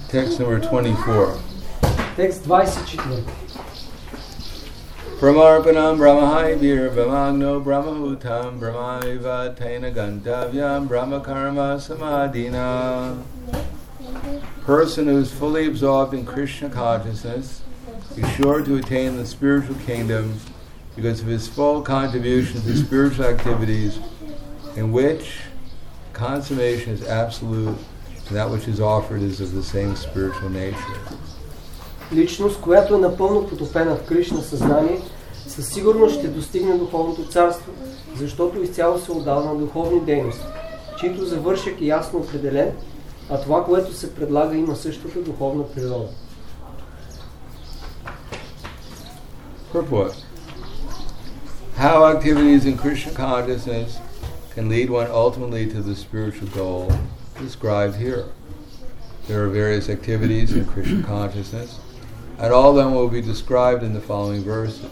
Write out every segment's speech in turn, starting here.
Text number 24. Текст 24. Pramarpanam brahmahaibir brahmagno brahmahutam brahmaiva taina gantavyam brahmakarma samadhina. Person who is fully absorbed in Krishna consciousness is sure to attain the spiritual kingdom because of his full contribution to spiritual activities in which consummation is absolute and that which is offered is of the same spiritual nature. Личност, която е напълно потопена в Кришна съзнание, със сигурност ще достигне духовното царство, защото изцяло се отдава на духовни дейности, чието завършек е ясно определен, а това, което се предлага, има същата духовна природа. Purport. How activities in Krishna consciousness can lead one ultimately to the spiritual goal described here. There are various activities in Krishna consciousness, and all of them will be described in the following verses.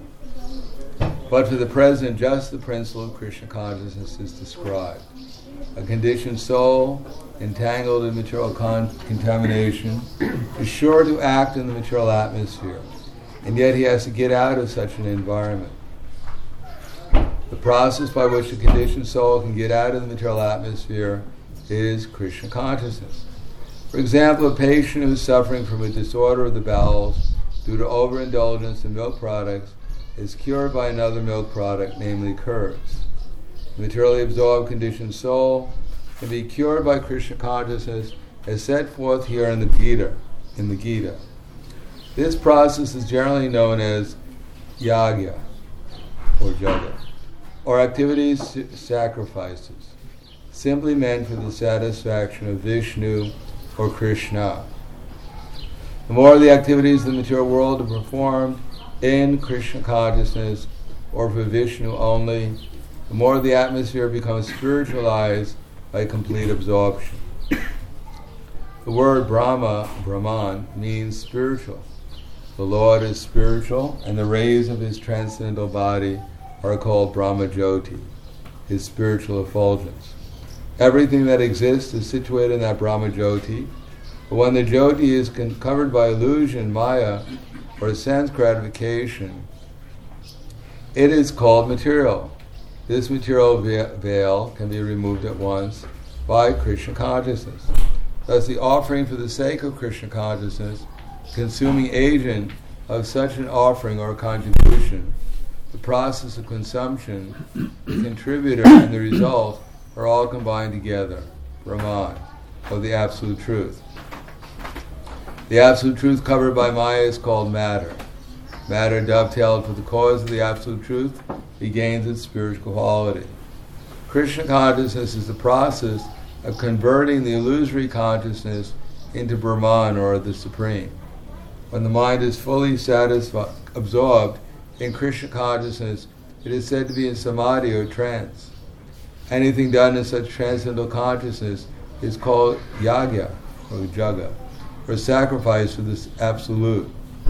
But for the present, just the principle of Krishna consciousness is described. A conditioned soul, entangled in material contamination, is sure to act in the material atmosphere, and yet he has to get out of such an environment. The process by which a conditioned soul can get out of the material atmosphere is Krishna consciousness. For example, a patient who is suffering from a disorder of the bowels due to overindulgence in milk products is cured by another milk product, namely curds. The materially absorbed conditioned soul can be cured by Krishna consciousness as set forth here in the Gita. This process is generally known as yagya or jaga, or activities, sacrifices, simply meant for the satisfaction of Vishnu or Krishna. The more the activities of the material world are performed in Krishna consciousness or for Vishnu only, the more the atmosphere becomes spiritualized by complete absorption. The word Brahma, Brahman, means spiritual. The Lord is spiritual, and the rays of his transcendental body are called Brahma Jyoti, his spiritual effulgence. Everything that exists is situated in that Brahma Jyoti, but when the Jyoti is covered by illusion, Maya, or sense gratification, it is called material. This material veil can be removed at once by Krishna consciousness. Thus the offering for the sake of Krishna consciousness, consuming agent of such an offering or contribution, the process of consumption, the contributor, and the result are all combined together, Brahman, of the Absolute Truth. The Absolute Truth covered by Maya is called matter. Matter dovetailed with the cause of the Absolute Truth regains its spiritual quality. Krishna consciousness is the process of converting the illusory consciousness into Brahman, or the Supreme. When the mind is fully absorbed in Krishna consciousness, it is said to be in samadhi or trance. Anything done in such transcendental consciousness is called yagya or jaga, or sacrifice for this absolute.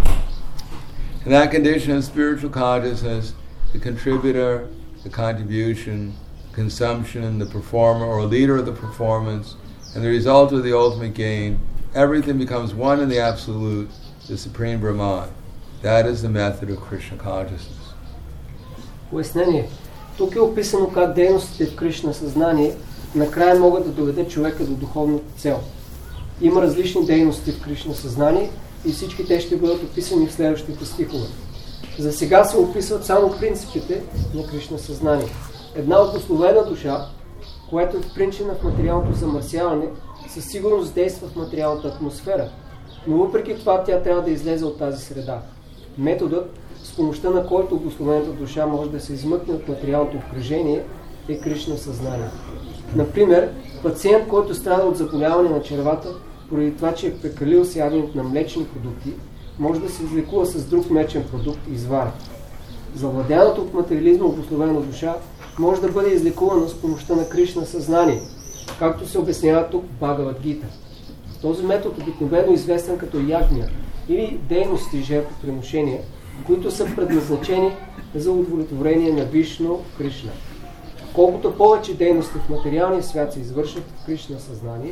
In that condition of spiritual consciousness, the contributor, the contribution, consumption, the performer or leader of the performance, and the result of the ultimate gain, everything becomes one in the absolute, the Supreme Brahman. That is the method of Krishna consciousness. Пояснение. Тук е описано как дейностите в Кришна съзнание накрая могат да доведат човека до духовната цел. Има различни дейности в Кришна съзнание и всички те ще бъдат описани в следващите стихове. За сега се описват само принципите на Кришна съзнание. Една обусловена душа, която е впринчена в материалното замърсяване, със сигурност действа в материалната атмосфера, но въпреки това тя трябва да излезе от тази среда. Методът, с помощта на който обусловената душа може да се измъкне от материалното обкръжение, е Кришна съзнание. Например, пациент, който страда от заболяване на червата, поради това, че е прекалил с яденето на млечни продукти, може да се излекува с друг млечен продукт извар. Завладяната от материализма обусловена душа може да бъде излекувана с помощта на Кришна съзнание, както се обяснява тук в Бхагавад Гита. Този метод обикновено известен като ягня или дейности жертвоприношения, които са предназначени за удовлетворение на Вишну Кришна. Колкото повече дейности в материалния свят се извършват в Кришна съзнание,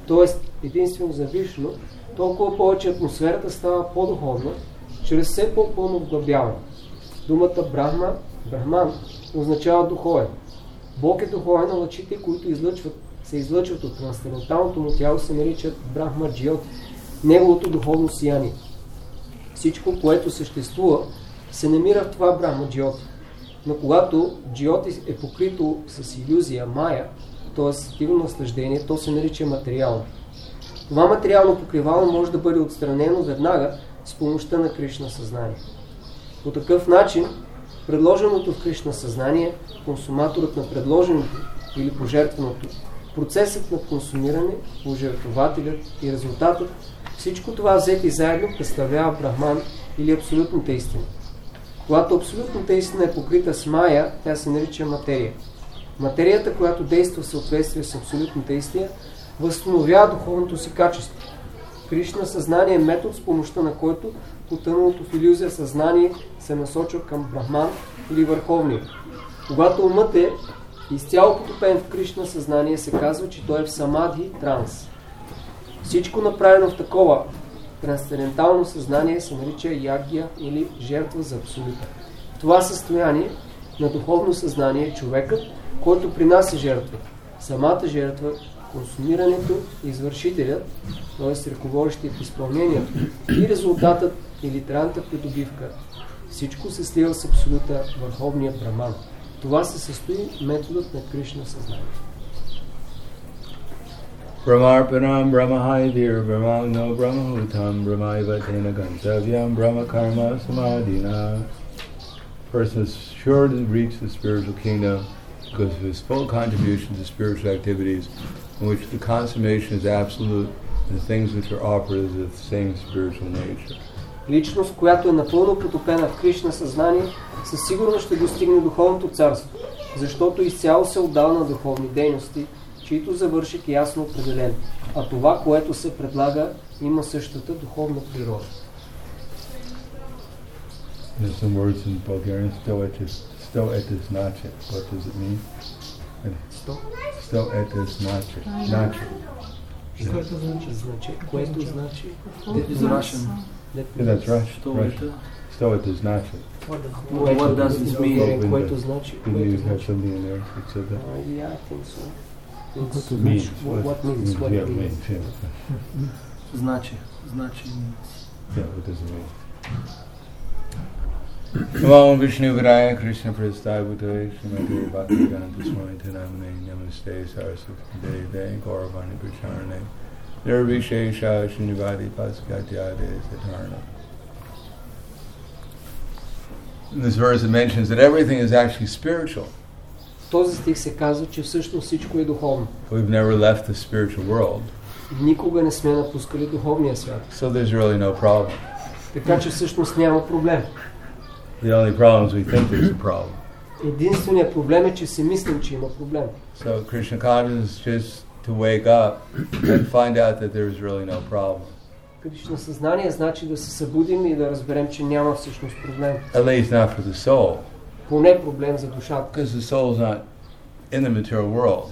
т.е. единствено за Вишну, толкова повече атмосферата става по-духовна, чрез все по-пълно вглъбяване. Думата Брахман, означава духовен. Бог е духовен, а лъчите, които се излъчват от трансценденталното му тяло, се наричат Брахма Джиот, неговото духовно сияние. Всичко, което съществува, се намира в това Брахма Джиот. Но когато Джиот е покрито с илюзия, мая, т.е. дивно наслаждение, то се нарича материално. Това материално покривало може да бъде отстранено веднага с помощта на Кришна съзнание. По такъв начин, предложеното в Кришна съзнание, консуматорът на предложеното или пожертваното, процесът на консумиране, пожертвователят и резултатът, всичко това взети заедно представлява Брахман или абсолютната истина. Когато абсолютната истина е покрита с мая, тя се нарича материя. Материята, която действа в съответствие с абсолютната истина, възстановява духовното си качество. Кришна съзнание е метод, с помощта на който потъналото в илюзия съзнание се насочва към Брахман или Върховния. Когато умът е изцяло потопен в Кришна съзнание, се казва, че той е в самадхи транс. Всичко направено в такова трансцендентално съзнание се нарича ягья или жертва за абсолюта. В това състояние на духовно съзнание човекът, който принася жертва, самата жертва, консумирането, извършителят, т.е. ръководещият в изпълнението и резултатът или трайната придобивка, всичко се слива с абсолюта върховния Брахман. Това се състои методът на Кришна съзнание. Brahmarpanam Brahmahaidir Brahmagno Brahmahutam Brahmaivatena Gantavyam Brahmakarma Samadhina. Person is sure to reach the spiritual kingdom because of his full contribution to spiritual activities in which the consummation is absolute and the things which are offered is of the same spiritual nature. Личност, която е напълно потопена в Кришна съзнание, със сигурност ще достигне духовното царство, защото изцяло се отдава на духовни дейности, чието завършик е ясно определен, а това, което се предлага, има същата духовна природа. There's some words in Bulgarian, stoetiznache. What does it mean? Stoetiznache. Което значи? Russian. Yeah, that's Russian. Stoetiznache. What does this mean? Което значи? Didn't you have something in there that said that? Yeah, I think so. What means? What means? What Yeah, means? Значи. Yeah, what does it mean? Namo Vishnu Vidaya Krishna Prasthaya Bhutale Srimati Bhaktivedanta Swami Namane Namaste Saraswati Deve Gauravani Pracharane Nirvishesha Srinivadi Paskatyade Satarna. In this verse it mentions that everything is actually spiritual. В този стих се казва, че всъщност всичко е духовно. We've never left the spiritual world. Никога не сме напускали духовния свят. So there's really no problem. Така че всъщност няма проблем. The only problem is we think there's a problem. Единственият проблем е, че си мислим, че има проблем. So Krishna consciousness is just to wake up and find out that there is really no problem. Кришна съзнание значи да се събудим и да разберем, че няма всъщност проблем. At least not for the soul. Поне проблем за душата. Because the soul is not in the material world.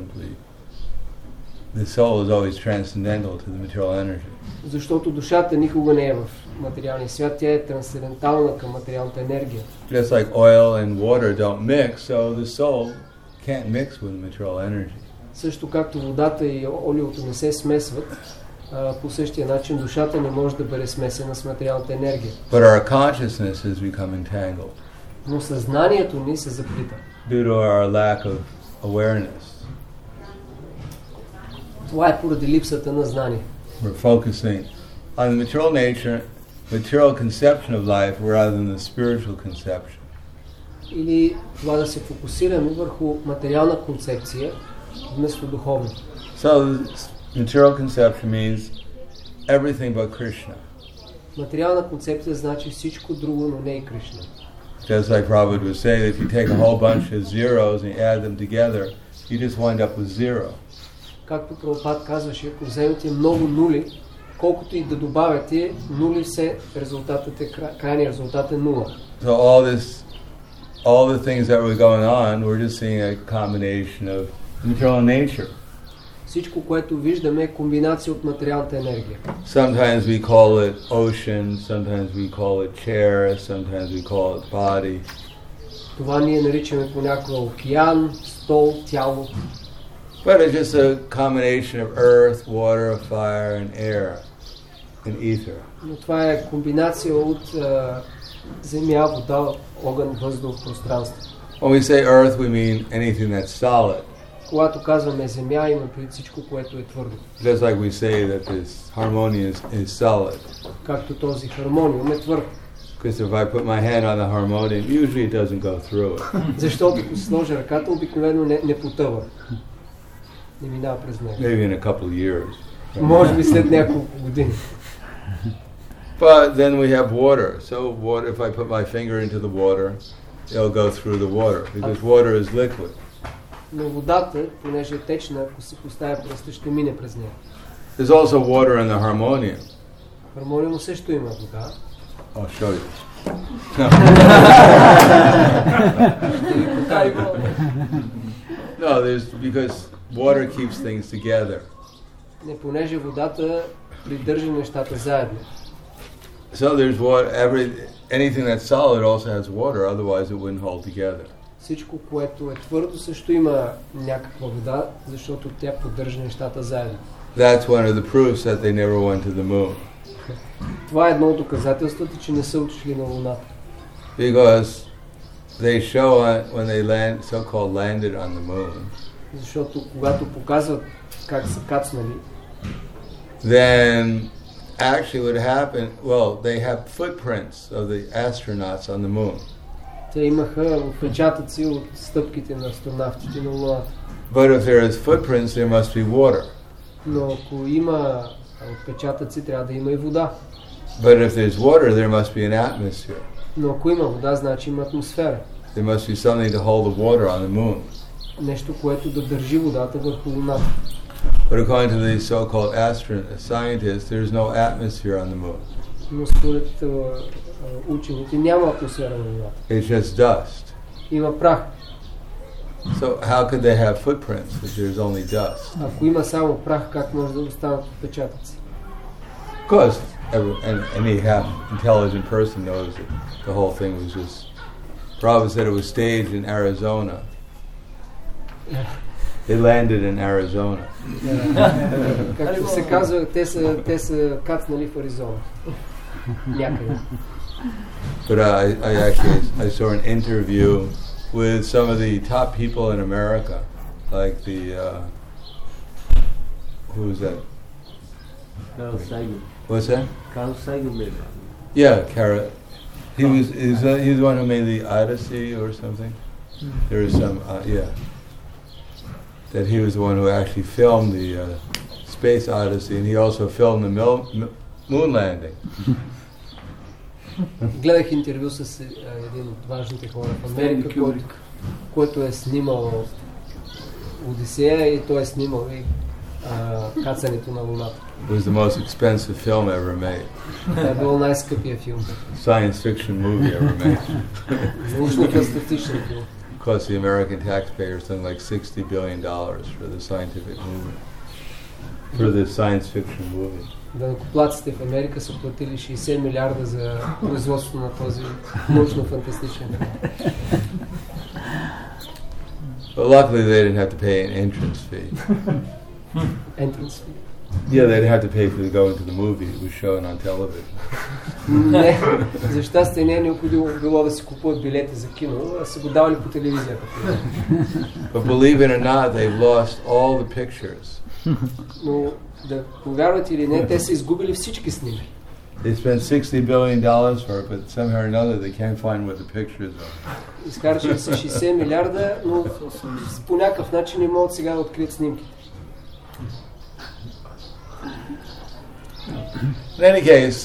The soul is always transcendental to the material energy. Защото душата никога не е в материалния свят, тя е трансцендентална към материалната енергия. Just like oil and water don't mix, so the soul can't mix with the material energy. Също както водата и олиото не се смесват, по същия начин душата не може да бъде смесена с материалната енергия. But our consciousness has become entangled. Но съзнанието ни се заплита. Due to our lack of awareness. Това е поради липсата на знание. We're focusing on the material nature, material conception of life rather than the spiritual conception. Или това да се фокусираме върху материална концепция вместо духовна. So material conception means everything but Krishna. Материална концепция значи всичко друго, но не и Кришна. Just like Prabhupada would say, that if you take a whole bunch of zeros and you add them together, you just wind up with zero. Както Прабхупад казваше, ако вземете много нули, колкото и да добавяте, нули все резултатът е, крайният резултат е нула. So all the things that were going on, we're just seeing a combination of material nature. Всичко, което виждаме, е комбинация от материалната енергия. Sometimes we call it ocean, sometimes we call it chair, sometimes we call it body. Това ние наричаме понякога океан, стол, тяло. But it's just a combination of earth, water, fire, and air, and ether. Но това е комбинация от земя, вода, огън, въздух, пространство. When we say earth, we mean anything that's solid. Когато казваме земя, има преди всичко, което е твърдо. Just like we say that this harmonium is solid. Както този хармониум е твърд. Because if I put my hand on the harmonium, usually it doesn't go through it. Защото ако сложа ръката, обикновено не потъва. Не минава през него. Maybe in a couple of years. Може би след няколко години. But then we have water. So water, if I put my finger into the water, it'll go through the water because water is liquid. Но водата, понеже е течна, ако се поставя пръста, ще мине през нея. There's also water in the harmonium. Хармониум също има вода. I'll show you. No, there's because water keeps things together. Не, понеже водата придържа нещата заедно. So there's water. Anything that's solid also has water. Otherwise, it wouldn't hold together. Всичко, което е твърдо, също има някаква вода, защото тя поддържа нещата заедно. That's one of the proofs that they never went to the moon. Това е едно от доказателствата, че не са отишли на Луната. Because they show when they so-called landed on the moon. Защото когато показват как са кацнали, then actually what happened, well, they have footprints of the astronauts on the moon. Те имаха отпечатъци от стъпките на астронавтите на Луната. But if there is footprints, there must be water. Но ако има отпечатъци, трябва да има и вода. But if there's water, there must be an atmosphere. Но ако има вода, значи има атмосфера. There must be something to hold the water on the moon. Нещо, което да държи водата върху Луната. But according to these so-called scientists, there's no atmosphere on the moon. Но според учените няма атмосфера на Луната. It's just dust. Има прах. So how could they have footprints if there's only dust? Ако има само прах, как може да останат отпечатъци? Of course, any half-intelligent person knows that the whole thing was just... Prabhupada said it was staged in Arizona. They landed in Arizona. Както се казва, те са кацнали в Аризона. Някъде. But I saw an interview with some of the top people in America, like the who's that? Carl Sagan. What's that? Carl Sagan maybe. Yeah, Carrot. He's the one who made the Odyssey or something. There is some that he was the one who actually filmed the Space Odyssey, and he also filmed the moon landing. Гледах интервю с един от важните хора в Америка, който е снимал Одисея и той е снимал и кацането на Луната. It was the most expensive film ever made. Това е бил най-скъпия филм. Science fiction movie ever made. Научно-фантастичен филм. Cost the American taxpayers something like $60 billion for the scientific movie, for the science fiction movie. Данъкоплатците в Америка са платили 60 милиарда за производство на този научно-фантастичен филм. But luckily they didn't have to pay an entrance fee. Entrance fee? Yeah, they didn't have to pay to go into the movie. It was shown on television. Не, за щастие не е необходимо било да си купуват билети за кино, а са го давали по телевизията. But believe it or not, they've lost all the pictures. Но да повярвате или не, те са изгубили всички снимки. They spent $60 billion for it, but somehow or another they can't find what the pictures are. Изкарчили са 60 милиарда, но по някакъв начин не могат сега да открият снимките. In any case,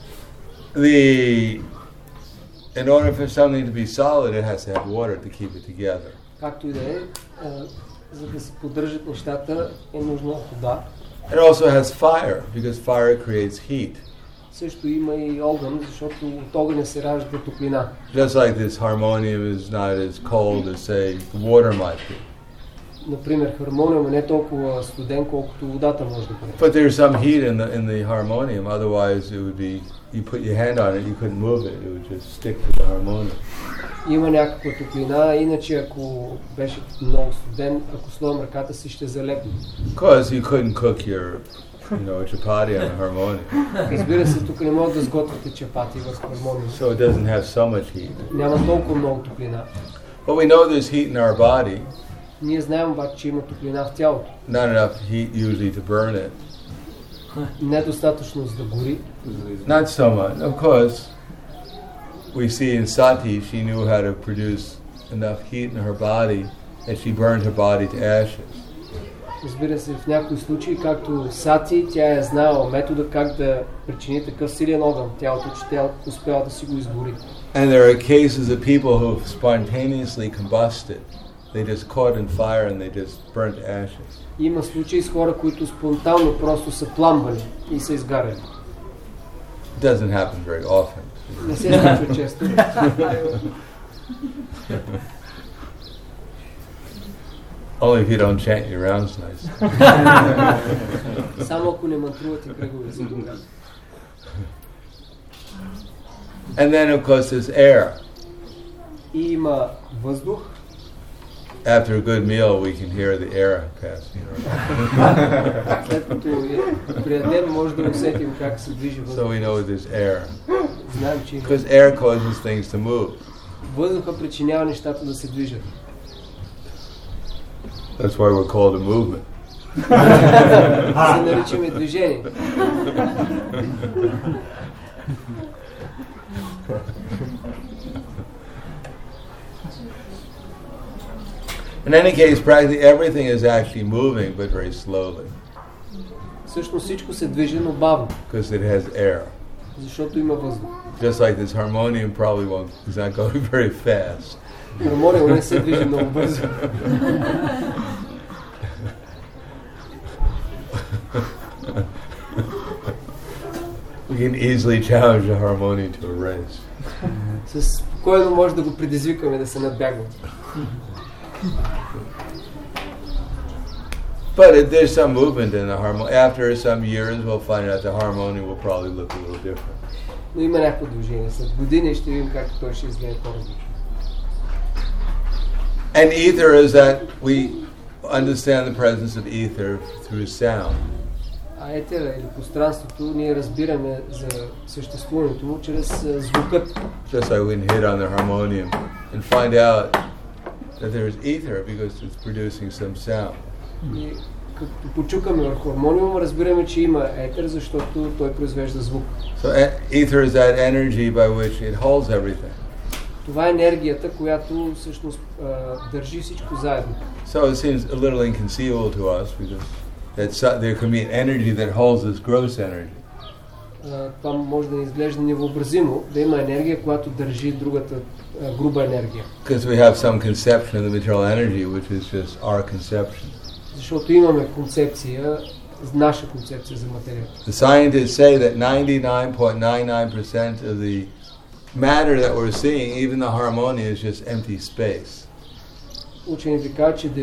in order for something to be solid, it has to have water to keep it together. Както и да е, за да се поддържат нещата, е нужна вода. It also has fire, because fire creates heat. Също има и огън, защото от огъня се ражда топлина. Just like this harmonium is not as cold as, say, the water might be. например, хармониум е не толкова студен, колкото водата може да бъде. But there's some heat in the harmonium. Otherwise, it would be you put your hand on it, you couldn't move it. It would just stick to the harmonium. Има някаква топлина, иначе ако беше много студен, ако сложим ръката си, ще залепне. Because you couldn't cook your, chapati on a harmonium. Разбира се, тук не може да сготвите чапати в хармониум. So it doesn't have so much heat. Няма толкова много топлина. But we know there's heat in our body. Ние знаем обаче, че има топлина в тялото. Not enough heat usually to burn it. Недостатъчно за да гори. Not so much. Of course, we see in Sati, she knew how to produce enough heat in her body that she burned her body to ashes. Разбира се, в някои случаи, както Сати, тя е знаела метода как да причини такъв силен огън в тялото, че тя успяла да си го изгори. And there are cases of people who spontaneously combusted. They just caught in fire and they just burnt to ashes. Има случаи с хора, които спонтанно просто са пламвали и са изгаряли. It doesn't happen very often. Не се случва често. Only if you don't chant your rounds nice. Само ако не мантрувате кръгове си тогава. And then of course there's air. И има въздух. After a good meal we can hear the air passing around. След като приядем, може да усетим как се движи So въздух. we know there's air. Знаем, че Because air causes things to move. въздуха причинява нещата да се движат. That's why we're called a movement. Се наричаме движение. In any case, practically everything is actually moving, but very slowly, Всъщност всичко се движи, но бавно, because it has air. защото има въздух. Just like this harmonium probably is not going very fast. Хармониум не се движи много бързо. We can easily challenge the harmonium to a race. Спокойно може да го предизвикаме да се надбягва. But there's some movement in the harmonium. After some years, we'll find out the harmonium will probably look a little different. Но има някакво движение. След години ще видим как той ще изгледа по-различно. And ether is that we understand the presence of ether through sound. А етера или пространството ние разбираме за съществуването му чрез звукът. Just like we can hit on the harmonium and find out that there is ether because it's producing some sound. И като почукаме върху хармониум, разбираме, че има етер, защото той произвежда звук. So ether is that energy by which it holds everything. Това е енергията, която всъщност държи всичко заедно. So it seems a little inconceivable to us because there can be an energy that holds this gross energy. Това може да ни изглежда невъобразимо, да има енергия, която държи другата груба енергия. Because we have some conception of the material energy which is just our conception. Защото имаме концепция, наша концепция за материята. The scientists say that 99.99% of the matter that we're seeing, even the harmonium, is just empty space. Учените казват, че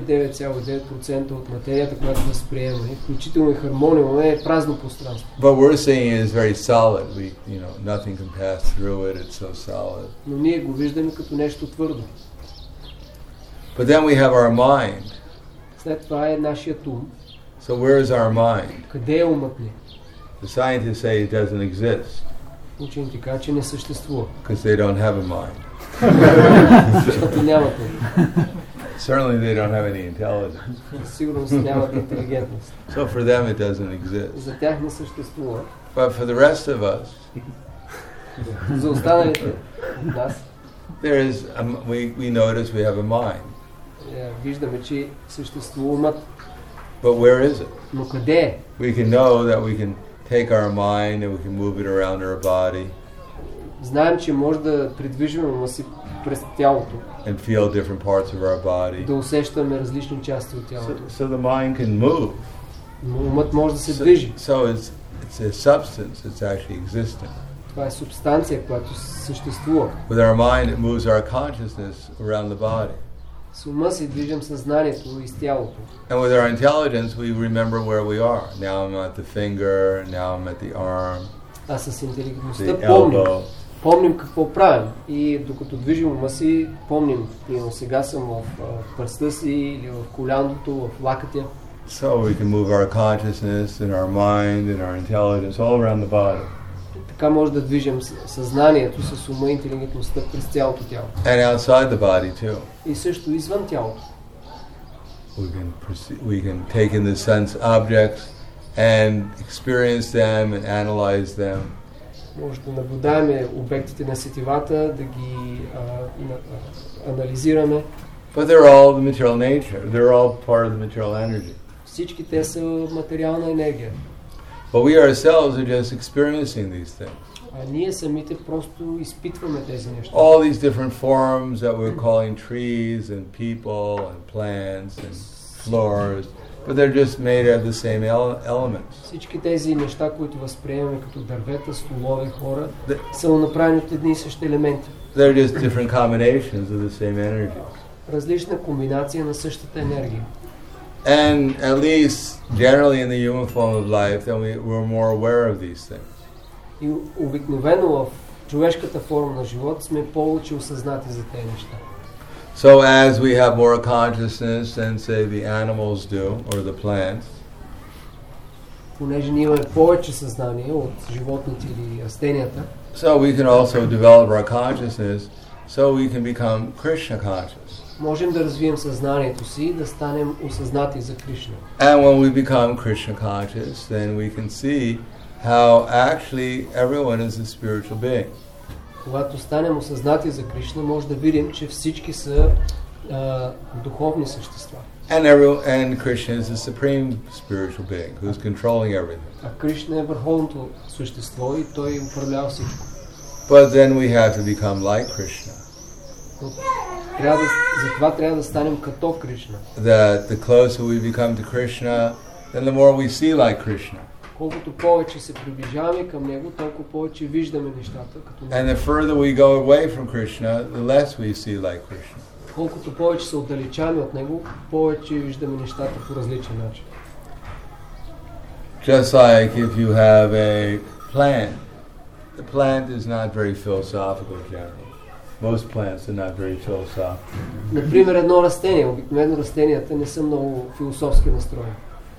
99,9% от материята, която възприемаме, включително и хармониум, е празно пространство. But we're seeing it is very solid. Nothing can pass through it. It's so solid. Но ние го виждаме като нещо твърдо. But then we have our mind. След това е нашият ум. So where is our mind? Къде е умът ни? The scientists say it doesn't exist. Учените казват, че не съществува. Because they don't have a mind. Защото нямат ум. Certainly they don't have any intelligence. Сигурно нямат интелигентност. So for them it doesn't exist. За тях не съществува. But for the rest of us, За останалите нас, there is we notice we have a mind. Виждаме, че съществува умът. But where is it? Но къде е? We can know that we can take our mind and we can move it around our body. Знаем, че може да придвижим ума си през тялото. And feel different parts of our body. Да усещаме различни части от тялото. So the mind can move. Но умът може да се движи. So it's a substance. It's actually existing. Това е субстанция, която съществува. With our mind, it moves our consciousness around the body. С ума си движим съзнанието из тялото. And with our intelligence, we remember where we are. Now I'm at the finger, now I'm at the arm, А с интелигентността the помним. elbow. Помним какво правим. И докато движим ума си, помним. Примерно сега съм в пръста си, или в коляното, в лакътя. So we can move our consciousness and our mind and our intelligence all around the body. Така може да движим съзнанието с ума и интелигентността през цялото тяло. And outside the body too. И също извън тялото. We can take in the sense objects and experience them and analyze them. Може да наблюдаваме обектите на сетивата, да ги анализираме. But they're all the material nature. They're all part of the material energy. Всички те са материална енергия. But we ourselves are just experiencing these things. А ние самите просто изпитваме тези неща. All these different forms that we're calling trees and people and plants and floors, but they're just made of the same elements. Всички тези неща, които възприемаме като дървета, столове, хора, са направени от едни и същи елементи. They're just different combinations of the same energy. Различна комбинация на същата енергия. And at least generally in the human form of life, then we're more aware of these things. И обикновено в човешката форма на живот сме повече осъзнати за тези неща. So as we have more consciousness than say the animals do or the plants, понеже ние имаме повече съзнание от животните или растенията, so we can also develop our consciousness so we can become Krishna conscious. можем да развием съзнанието си и да станем осъзнати за Кришна. And when we become Krishna conscious, then we can see how actually everyone is a spiritual being. Когато станем осъзнати за Кришна, може да видим, че всички са духовни същества. And Krishna is the supreme spiritual being who's controlling everything. А Кришна е върховното същество и той управлява всичко. But then we have to become like Krishna. Затова трябва да станем като Кришна. That the closer we become to Krishna, then the more we see like Krishna. Колкото повече се приближаваме към него, толкова повече виждаме нещата като него. And the further we go away from Krishna, the less we see like Krishna. Колкото повече се отдалечаваме от него, повече виждаме нещата по различен начин. Just like if you have a plant, the plant is not very philosophical generally. Most plants are not very philosophical. Например, едно растение, обикновено растенията не са много философски настроени.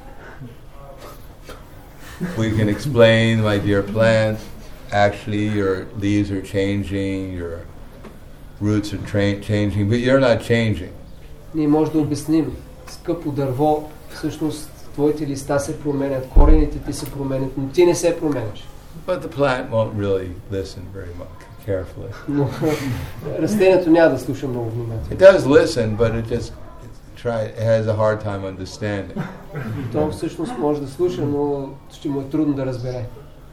We can explain, my dear plant, actually your leaves are changing, your roots are changing, but you're not changing. Ние може да обясним, скъпо дърво, всъщност твоите листа се променят, корените ти се променят, но ти не се променяш. But the plant won't really listen very much carefully. Но растението няма да слуша много внимателно. It does listen, but it has a hard time understanding. То всъщност може да слуша, но ще му е трудно да разбере.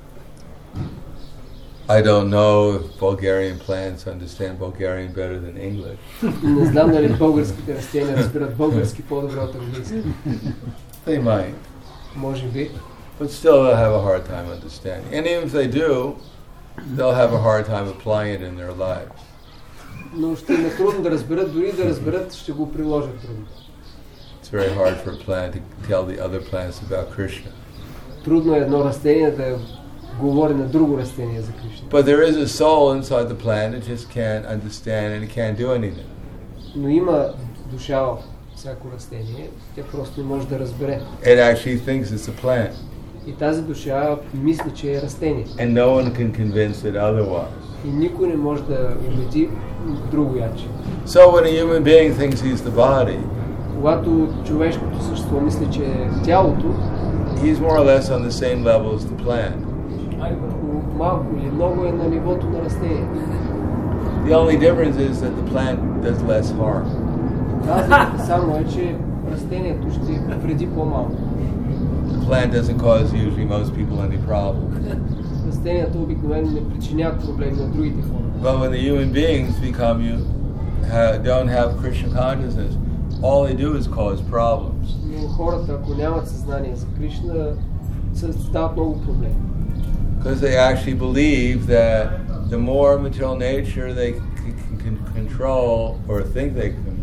I don't know if Bulgarian plants understand Bulgarian better than English. Не знам дали българските растения разбират български по-добре от английски. They might. Може би. But still they'll have a hard time understanding. And even if they do, they'll have a hard time applying it in their lives. Но ще им е трудно да разберат, дори да разберат, ще го приложат трудно. It's very hard for a plant to tell the other plants about Krishna. Трудно е едно растение да говори на друго растение за Кришна. But there is a soul inside the plant that just can't understand and it can't do anything. Но има душа в всяко растение, тя просто не може да разбере. It actually thinks it's a plant. И тази душа мисли, че е растение. And no one can convince it otherwise. И никой не може да убеди друго яче. So when a human being thinks he's the body, когато човешкото същество мисли, че е тялото, he's more or less on the same level as the plant. Малко или много е на нивото на растението. The only difference is that the plant does less harm. Разликата само е, че растението ще вреди по-малко. The plant doesn't cause usually most people any problem. Растенията обикновено не причиняват проблеми на другите хора. But when the human beings don't have Krishna consciousness, all they do is cause problems. Но хората, ако нямат съзнание за Кришна, стават много проблеми. Because they actually believe that the more material nature they can control or think they can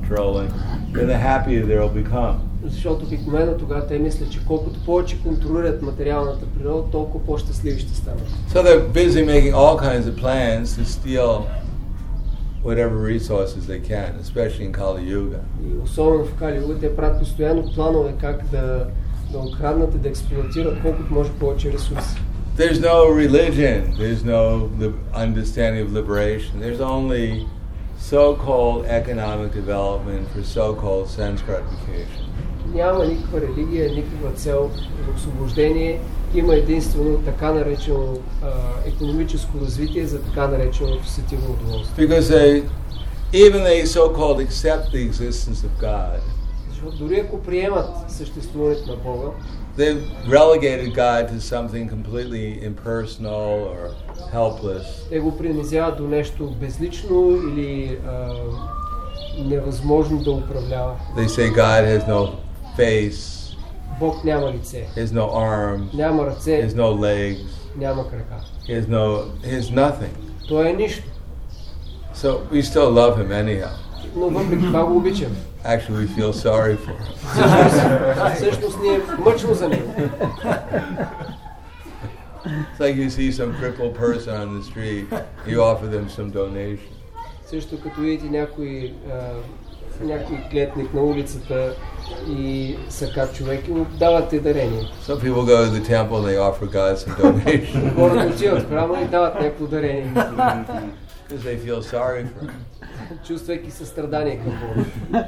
controlling, then the happier they'll become. Защото обикновено тогава те мислят, че колкото повече контролират материалната природа, толкова по-щастливи ще станат. So they're busy making all kinds of plans to steal whatever resources they can, especially in Kali Yuga. И особено в Кали Юга те правят постоянно планове как да откраднат и да експлоатират колкото може повече ресурси. There's no religion, there's no understanding of liberation. There's only so-called economic development for so-called sense gratification. Няма никаква религия, никаква цел за освобождение. Има единствено така наречено икономическо развитие за така нареченото сетивно удоволствие. Because even they so-called accept the existence of God, Защото дори ако приемат съществуването на Бога, they've relegated God to something completely impersonal or helpless. те го принизяват до нещо безлично или невъзможно да управлява. They say God has no face, Бог няма лице, he has no arms, няма he ръце, has no legs, няма крака. he has nothing. Той е нищо, So we still love him anyhow. но въпреки това го обичаме. Actually, we feel sorry for him. Всъщност ни е мъчно за него. It's like you see some crippled person on the street, you offer them some donation. Също като видите някой клетник на улицата и сака човек и му давате дарение. Some people go to the temple and they offer God some donation Хората отиват в храма и дават някакво дарение, because they feel sorry for him. чувствайки състрадание към Бога.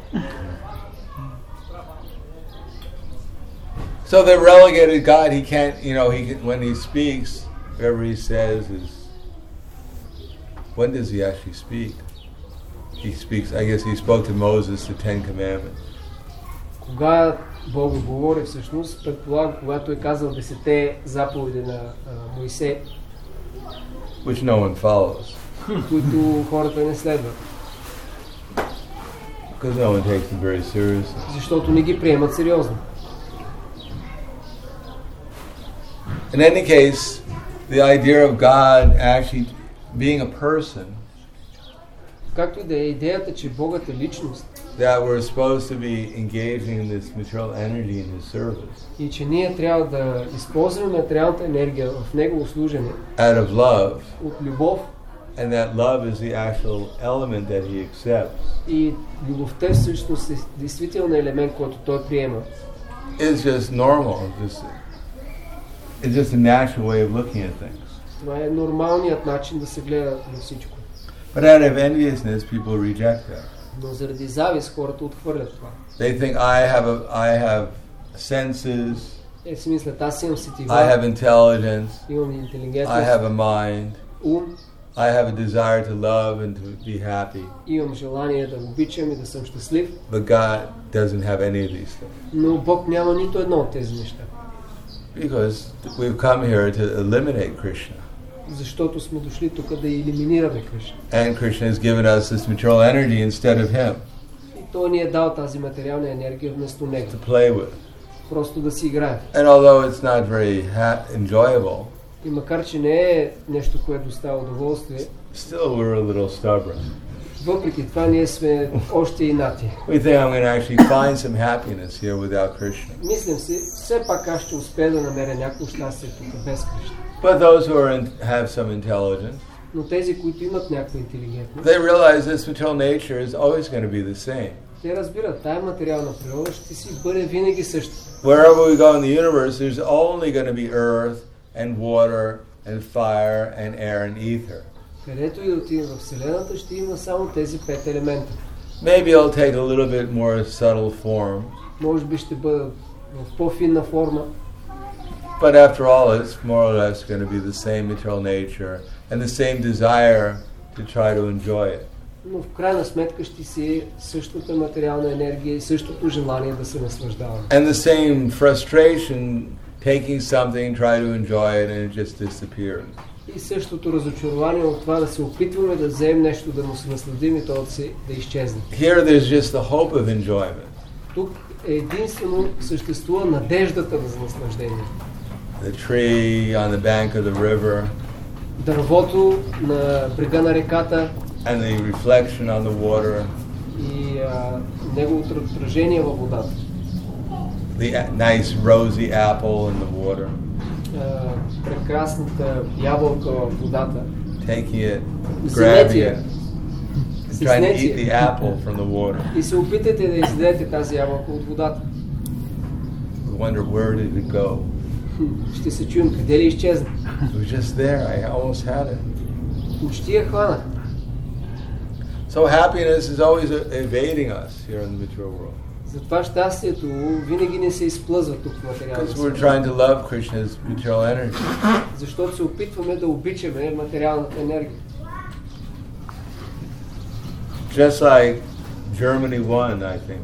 So they relegated God. He can't, when he speaks, whatever he says is. When does he actually speak? He speaks. I guess he spoke to Moses the Ten Commandments. Кога Бог говори всъщност, предполагам, когато е казал 10 заповеди на Моисей, Which no one follows, които хората не следват, because no one takes them very seriously. защото не ги приемат сериозно. In any case, the idea of God actually being a person, Както и да е идеята, че Богът е личност that we're supposed to be engaging in this material energy in His service, и че ние трябва да използваме материалната енергия в Негово служене out of love, от любов, and that love is the actual element that He accepts, и любовта всъщност е действително елемент, който Той приема. is just normal. It's just a natural way of looking at things. Това е нормалният начин да се гледа на всичко. But out of enviousness, people reject that. Но заради завист хората отхвърлят това. They think I have senses, Си мислят, аз имам сетива, I have intelligence, имам I интелигентност, have a mind, ум, I have a desire to love and to be happy. имам желание да обичам и да съм щастлив, But God doesn't have any of these things. но Бог няма нито едно от тези неща. Because we've come here to eliminate Krishna. Защото сме дошли тук да елиминираме Кришна. And Krishna has given us this material energy instead of Him И Той ни е дал тази материална енергия вместо Него. to play with. Просто да си играе. And although it's not very enjoyable, И макар, че не е нещо, което доставя удоволствие, still we're a little stubborn. въпреки това ние сме още инати. We think I'm going to actually find some happiness here without Krishna. Мислим си, все пак аз ще успея да намеря някакво щастие тук без Кришна. But those who have some intelligence, Но тези, които имат някаква интелигентност, they realize this material nature is always going to be the same. те разбират, тая материална природа ще си бъде винаги съща. Wherever we go in the universe, there's only going to be earth and water and fire and air and ether. Където и да отидем в Вселената, ще има само тези 5 елемента. Maybe it'll take a little bit more subtle form, Може би ще бъдат в по-финна форма, but after all, it's more or less going to be the same material nature and the same desire to try to enjoy it. но в крайна сметка ще си същата материална енергия и същото желание да се наслаждаваме. And the same frustration taking something, try to enjoy it, and it just disappears. И същото разочарование от това да се опитваме да вземем нещо, да му се насладим и то да изчезне. Here there's just the hope of enjoyment. Тук единствено съществува надеждата за наслаждение. The tree on the bank of the river Дървото на брега на реката and the reflection on the water и неговото отражение във водата. The nice rosy apple in the water. Прекрасната ябълка във водата. Taking it, grabbing it, С trying to eat изнетие. the apple from the water. И се опитайте да изядете тази ябълка от водата. We wonder where did it go? Ще се чуем къде ли изчезна. It was just there. I almost had it. Почти я хванах. So happiness is always evading us here in the material world. Затова щастието винаги не се изплъзва тук в материалния Because we're свят. trying to love Krishna's material energy. Защото се опитваме да обичаме материалната енергия. Just like Germany won, I think.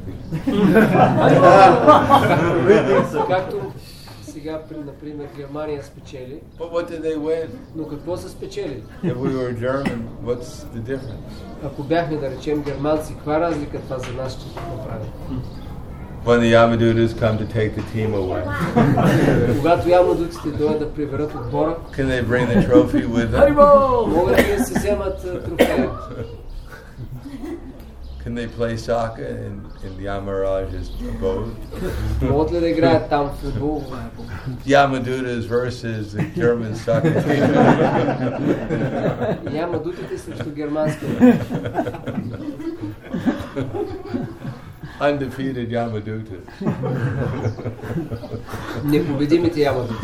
Както сега, например, Германия спечели, But what did they win? но какво са спечели? If we were German, what's the difference? Ако бяхме, да речем, германци, каква разлика това за нас ще направи? When the Yamadutas come to take the team away, Когато ямадуците дойдат да приберат отбора, can they bring the trophy with them? могат ли да се вземат трофея? Can they play soccer in Yamaraj's abode? Могат ли да играят там футбол? Yamadutas versus the German soccer team. Ямадутите срещу германския. Undefeated Yamadutas. Непобедимите ямадути.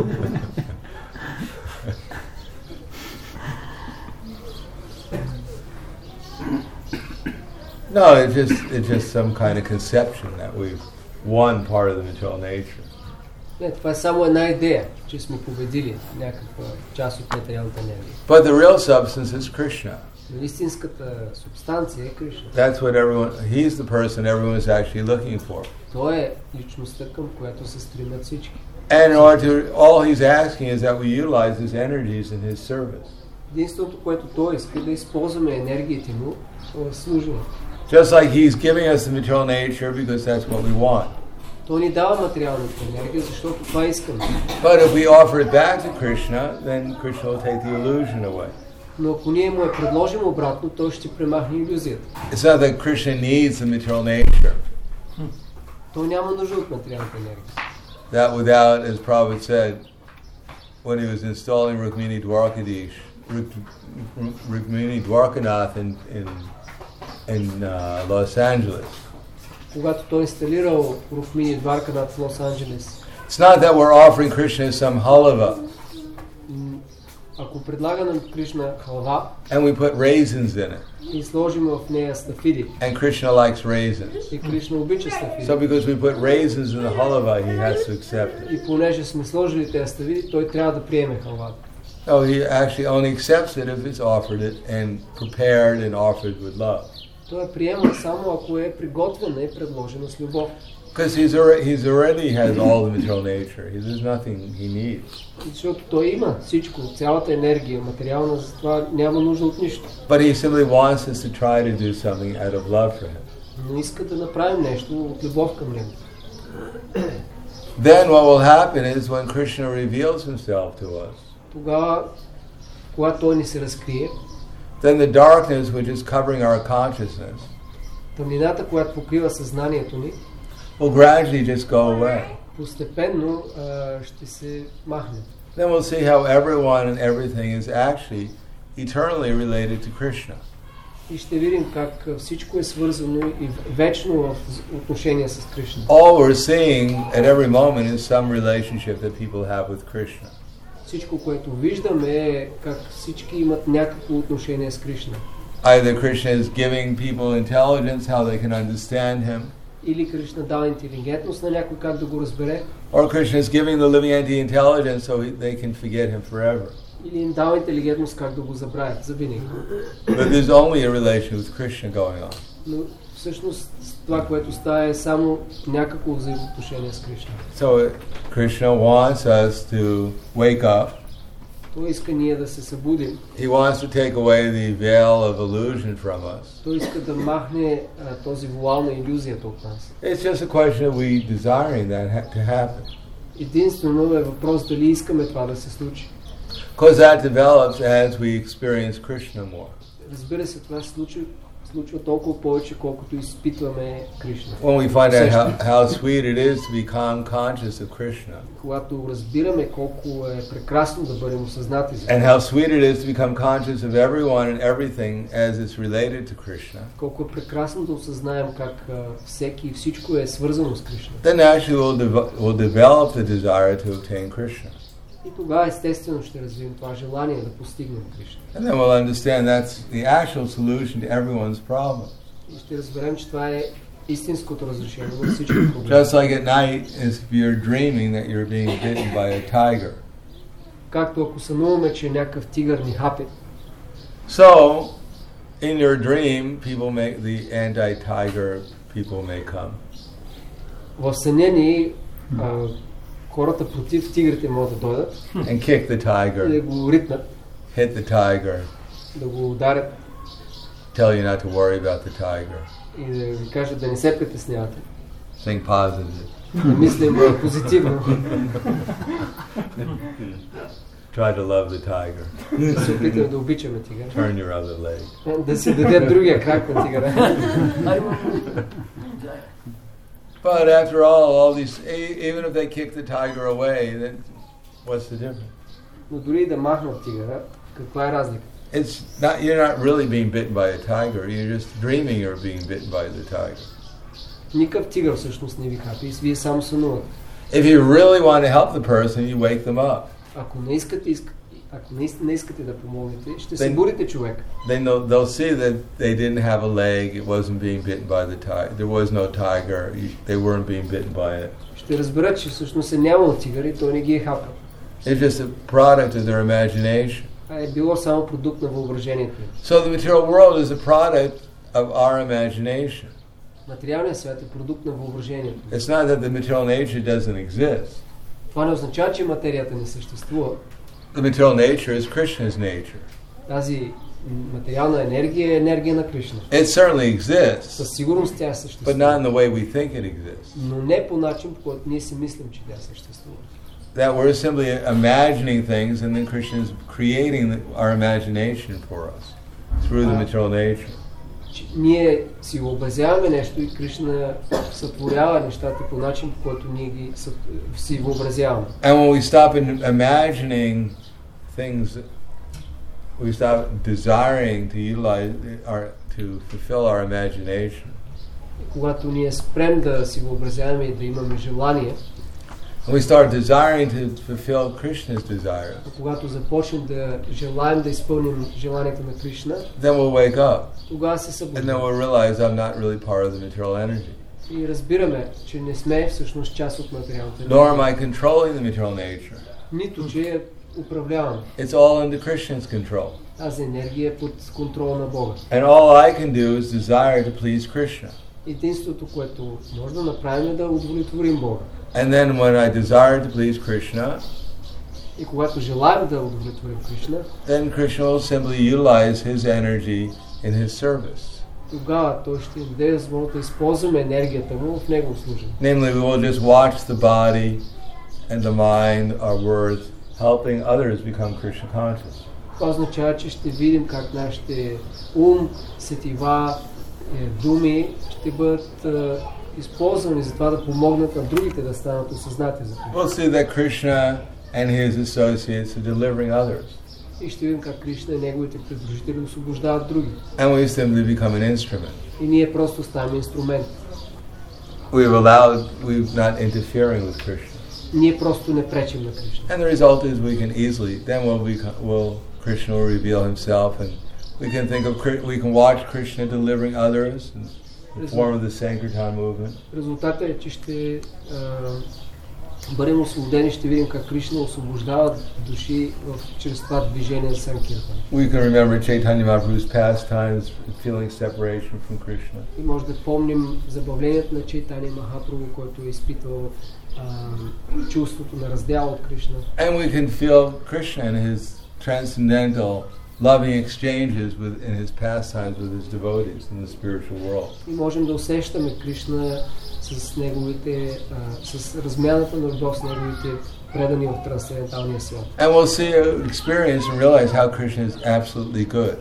No, it's just some kind of conception that we've won part of the material nature. Не, това е само една идея, че сме победили някаква част от материалната енергия. But the real substance is Krishna. Но истинската субстанция е Кришна. That's what he's the person everyone is actually looking for. Той е личността, към която се стремят всички. And in order to, all he's asking is that we utilize his energies in his service. Единственото, което той иска, да използваме енергиите му в служение. Just like he's giving us the material nature because that's what we want. Той ни дава материалната енергия, защото това искаме. But if we offer it back to Krishna, then Krishna will take the illusion away. Но ако ние му я предложим обратно, той ще премахне илюзията. It's not that Krishna needs the material nature. Той няма нужда от материалната енергия. That without, as Prabhupada said, when he was installing Rukmini Dwarkanath in Los Angeles. Когато той инсталирал Рукмини Дварканат в Лос-Анджелес, It's not that we're offering Krishna some halava ако предлага на Кришна халва and we put raisins in it, и сложим в нея стафиди, and Krishna likes raisins. и Кришна обича стафиди, So because we put raisins in the halava, he has to accept it. и понеже сме сложили тези стафиди, той трябва да приеме халвата. Oh, he actually only accepts it if it's offered it and prepared and offered with love. Той приема само ако е приготвена и предложена с любов. Because he's already has all the material nature. There's nothing he needs. Защото той има всичко, цялата енергия, материална, затова няма нужда от нищо. But he simply wants us to try to do something out of love for him. Но иска да направим нещо от любов към него. Then what will happen is when Krishna reveals himself to us, Тогава, когато той ни се разкрие, then the darkness which is covering our consciousness тъмнината, която покрива съзнанието ни, will gradually just go away. постепенно ще се махне. Then we'll see how everyone and everything is actually eternally related to Krishna. И ще видим как всичко е свързано и вечно в отношение с Кришна. All we're seeing at every moment is some relationship that people have with Krishna. Всичко, което виждаме е как всички имат някакво отношение с Кришна. Either Krishna is giving people intelligence, how they can understand him, Или Кришна дава интелигентност на някой как да го разбере, or Krishna is giving the living entity intelligence so they can forget him forever. или им дава интелигентност как да го забравят за винаги. But there's only a relation with Krishna going on. Но всъщност това, което става е само някакво взаимоотношение с Кришна. So Krishna wants us to wake up. Той иска ние да се събудим. He wants to take away the veil of illusion from us. Той иска да махне този вуал на илюзията от нас. It's just a question of we desiring that to happen. Единствено е въпрос дали искаме това да се случи. Because that develops as we experience Krishna more. Разбира се, това се случи случва толкова повече, колкото изпитваме Кришна. When we find out how sweet it is to become conscious of Krishna. Когато разбираме колко е прекрасно да бъдем осъзнати за And how sweet it is to become conscious of everyone and everything as it's related to Krishna. Колко е прекрасно да осъзнаем как всеки и всичко е свързано с Кришна. Then actually we'll develop the desire to obtain Krishna. И тогава естествено ще развием това желание да постигнем Кришна. And then we'll understand that's the actual solution to everyone's problem. И ще разберем, че това е истинското разрешение на всички проблеми. Just like at night, if you're dreaming that you're being bitten by a tiger. Както ако сънуваме, че някакъв тигър ни хапе. So, in your dream, the anti-tiger people may come. В съня ни хората против тигрите могат да дойдат and kick the и tiger, да го ритнат, hit the tiger, да го ударят tell you not to worry about the tiger. и да ви кажат да не се притеснявате. Think positive. Да мислим позитивно. Try to love the tiger. Да се опитаме да обичаме тигъра. Turn your other leg. Да си даде другия крак на тигъра. But after all these, even if they kick the tiger away, then what's the difference? Но дори да махнат тигъра, каква е разлика? You're not really being bitten by a tiger. You're just dreaming you're being bitten by the tiger. Никакъв тигър всъщност не ви хапи, и вие само сънувате. If you really want to help the person, you wake them up. Ако наистина искате да помогнете, ще събудите човека. Then they'll see that they didn't have a leg, it wasn't being bitten by the tiger. There was no tiger. They weren't being bitten by it. Ще разберат, че всъщност е нямало тигър и той не ги е хапал. It's just a product of their imagination. Е било само продукт на въображението. So the material world is a product of our imagination. Материалният свят е продукт на въображението. It's not that the material nature doesn't exist. Това не означава, че материята не съществува. The material nature is Krishna's nature. Тази материална енергия е енергия на Кришна. It certainly exists, Със сигурност тя съществува. but not in the way we think it exists. Но не по начин, по който ние си мислим, че тя съществува. That we're simply imagining things and then Krishna is creating our imagination for us through the material nature. Ние си въобразяваме нещо и Кришна сътворява нещата по начин, по който ние ги си въобразяваме. And when we stop imagining things, we stop desiring to utilize to fulfill our imagination. Когато ние спрем да си въобразяваме и да имаме желание, and we start desiring to fulfill Krishna's desires, когато започнем да желаем да изпълним желанията на Кришна, then we'll wake up. Тогава се And then събудим. we'll realize I'm not really part of the material energy. И разбираме, че не сме всъщност част от материалната Nor am енергия. I controlling the material nature. Нито, че я управляваме. It's all under Krishna's control. Тази енергия е под контрол на Бога. And all I can do is desire to please Krishna. Единството, което може да направим е да удовлетворим Бога. And then when I desire to please Krishna, И когато желаем да удовлетворим Кришна, then Krishna will simply utilize his energy in his service. тогава той ще ни даде възможност да използваме енергията му в негово служение. Namely, we will just watch the body and the mind, our words, helping others become Krishna conscious. Това означава, че ще видим как нашите ум, сетива, думи ще бъдат използвани за това да помогнат на другите да станат осъзнати за Кришна. We'll see that Krishna and his associates are delivering others. И ще видим как Кришна и неговите придружители освобождават други. And we simply become an instrument. И ние просто ставаме инструмент. We're not interfering with Krishna. Ние просто не пречим на Кришна. And the result is we can easily, then Krishna will reveal himself and we can watch Krishna delivering others in the form of the Sankirtan movement. Резултатът е, че ще бъдем освободени, ще видим как Кришна освобождава души чрез това движение за Санкиртан. We can remember Chaitanya Mahaprabhu's pastimes, feeling separation from Krishna. И може да помним забавлението на Чайтания Махапрабху, който е изпитвал чувството на раздял от Кришна. And we can feel Krishna in his transcendental loving exchanges in his pastimes with his devotees in the spiritual world. И можем да усещаме Кришна с неговите, с размяната на любов с неговите предани в трансценденталния свят. And we'll experience and realize how Krishna is absolutely good.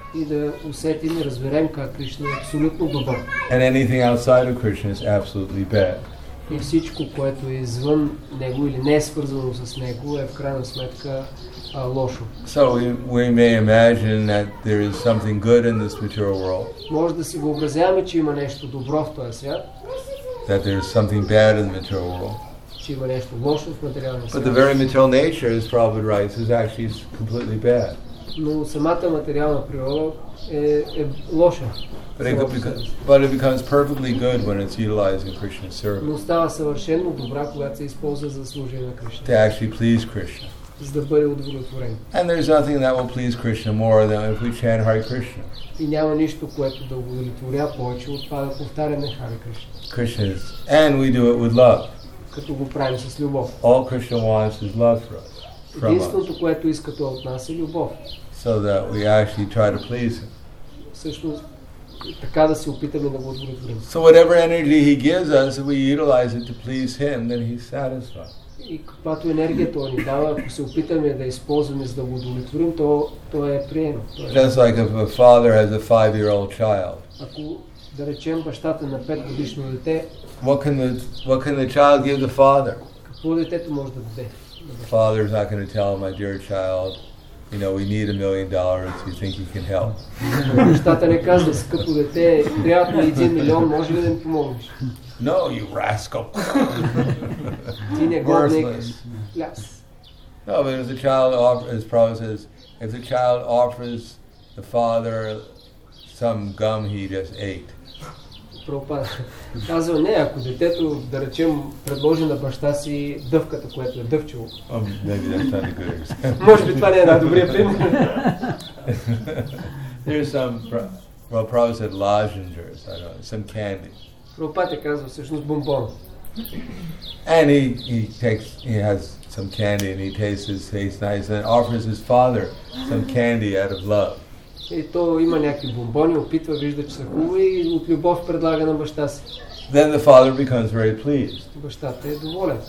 и да усетим и разберем как Кришна е абсолютно добър. And anything outside of Krishna is absolutely bad. И всичко, което е извън него или не е свързано с него, е в крайна сметка лошо. So we may imagine that there is something good in this material world, Може да си въобразяваме, че има нещо добро в този свят, that there is something bad in the material world. че има нещо лошо в материалния But свят. the very material nature, as Prabhupada writes, is actually completely bad. Но самата материална природа е лоша. But it becomes perfectly good when it's utilized in Krishna's service, Но става съвършено добра, когато се използва за служение на Кришна, to actually please Krishna. за да бъде удовлетворен. And there's nothing that will please Krishna more than if we chant Hare Krishna. И няма нищо, което да удовлетворя повече от това да повтаряме Харе Кришна. Krishna is, and we do it with love. Като го правим с любов. All Krishna wants is love for us, from us, Единственото, което иска той от нас е любов. so that we actually try to please Him. Всъщност, така да се опитаме да го удовлетворим. So whatever energy He gives us, if we utilize it to please Him, then He's satisfied. И каквато енергия той ни дава, ако се опитаме да използваме за да го удовлетворим, то е приема. Just like if a father has a 5-year-old child, Ако, да речем, бащата на 5 годишно дете, what can the child give the father? какво детето може да даде? The father's not going to tell my dear child, you know, we need $1 million. You think you can help? Бащата не казва, скъпо дете, трябва ни 1 милион, може ли да ми помогнеш? No, you rascal. Ти не годник, Worthless. пляс. No, but if the child offers, as Prabhupada says, if the child offers the father some gum he just ate, Прабхупада казва, не, ако детето, да речем, предложи на баща си дъвката, което е дъвчило. maybe that's not a good example. Може би това не е най-добрия пример. There's some, well, Prabhupada said lozenges, I don't know, some candy. Прабхупада казва всъщност бомбон. And he has some candy and he tastes nice and offers his father some candy out of love. И то има някакви бомбони, опитва, вижда, че са хубави и от любов предлага на баща си. Then the father becomes very pleased. Бащата е доволен.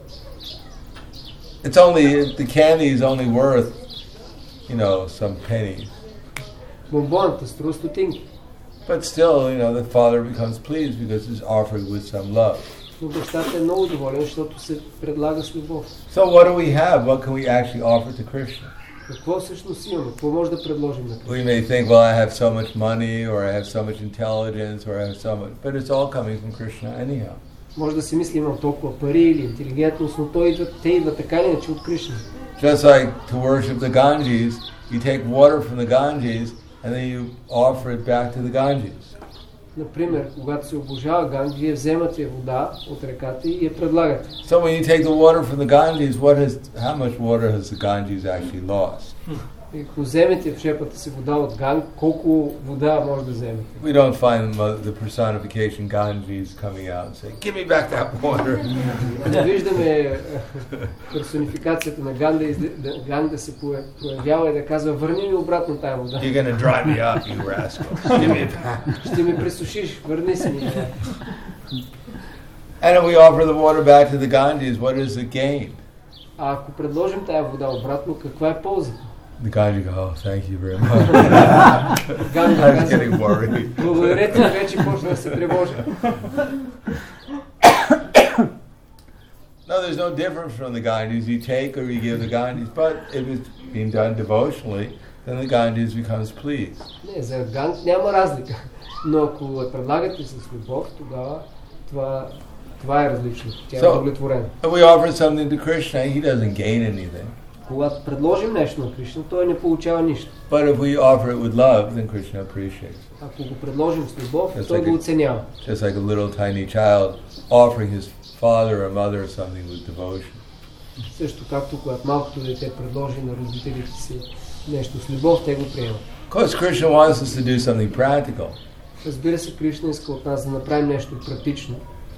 The candy is only worth, you know, some pennies. Бомбоната струва стотинки. But still, you know, the father becomes pleased because it's offered with some love. Но бащата е много доволен, защото се предлага с любов. So what do we have? What can we actually offer to Krishna? Какво всъщност имаме? Какво може да предложим на Кришна? We may think, well, I have so much money, or I have so much intelligence, or I have so much, but it's all coming from Krishna anyhow. Може да си мисли, имам толкова пари или интелигентност, но те идват така или иначе от Кришна. Just like to worship the Ganges, you take water from the Ganges, and then you offer it back to the Ganges. Например, когато се обожава Ганг, вие вземате вода от реката и я предлагате. So when you take the water from the Ganges, how much water has the Ganges actually lost? И ако вземете в шепата си вода от Ганг, колко вода може да вземете? We don't find the personification Ganges coming out and saying, "Give me back that water." Не виждаме персонификацията на Ганг да се проявява и да казва, върни ми обратно тая вода. You're going to dry me up, you rascal. Give me it back. Ще ми пресушиш, върни си ми. And if we offer the water back to the Ganges, what is the gain? А ако предложим тая вода обратно, каква е ползата? The Ganges go, "Oh, thank you very much." Ганг I was казва, getting worried. благодаря ти, вече почна да се тревожа. No, there's no difference from the Ganges you take or you give the Ganges, but if it's being done devotionally, then the Ganges becomes pleased. Не, за Ганг няма разлика. Но ако я предлагате с любов, тогава това е различно. Тя е удовлетворена. If we offer something to Krishna, he doesn't gain anything. Когато предложим нещо на Кришна, той не получава нищо. But if we offer it with love, then Krishna appreciates it. Ако го предложим с любов, той го оценява. Just like a little tiny child offering his father or mother something with devotion. Също както когато малкото дете предложи на родителите си нещо с любов, те го приемат. Of course, Krishna wants us to do something practical. Разбира се, Кришна иска от нас да направим нещо практично.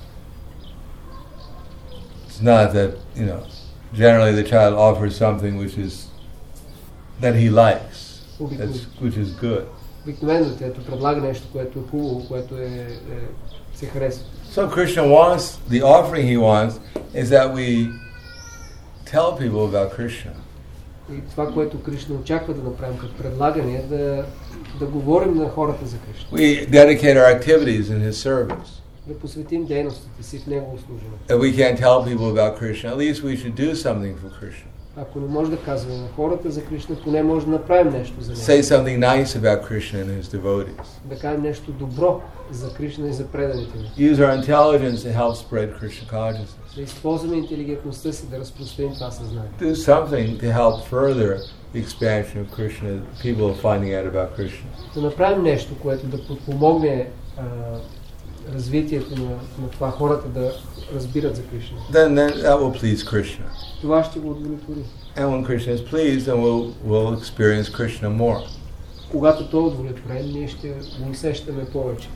It's not that, you know, generally the child offers something that he likes, which is good. Обикновено детето предлага нещо, което е хубаво, което се харесва. So Krishna wants, the offering he wants is that we tell people about Krishna. И това, което Кришна очаква да направим като предлагане, е да говорим на хората за Кришна. We dedicate our activities in His service. Да посветим дейностите си в Негово служение. If we can't tell people about Krishna, at least we should do something for Krishna. Ако не може да казваме на хората за Кришна, поне може да направим нещо за Него. Say something nice about Krishna and His devotees. Да кажем нещо добро за Кришна и за преданите му. Use our intelligence to help spread Krishna consciousness. Да използваме интелигентността си да разпространим това съзнание. Do something to help further the expansion of Krishna, people finding out about Krishna. Да направим нещо, което да подпомогне развитието на това хората да разбират за Кришна. Then that will please Krishna. Това ще го удовлетвори. And when Krishna is pleased, then we'll experience Krishna more. Когато той е удовлетворен, ние ще го усещаме повече.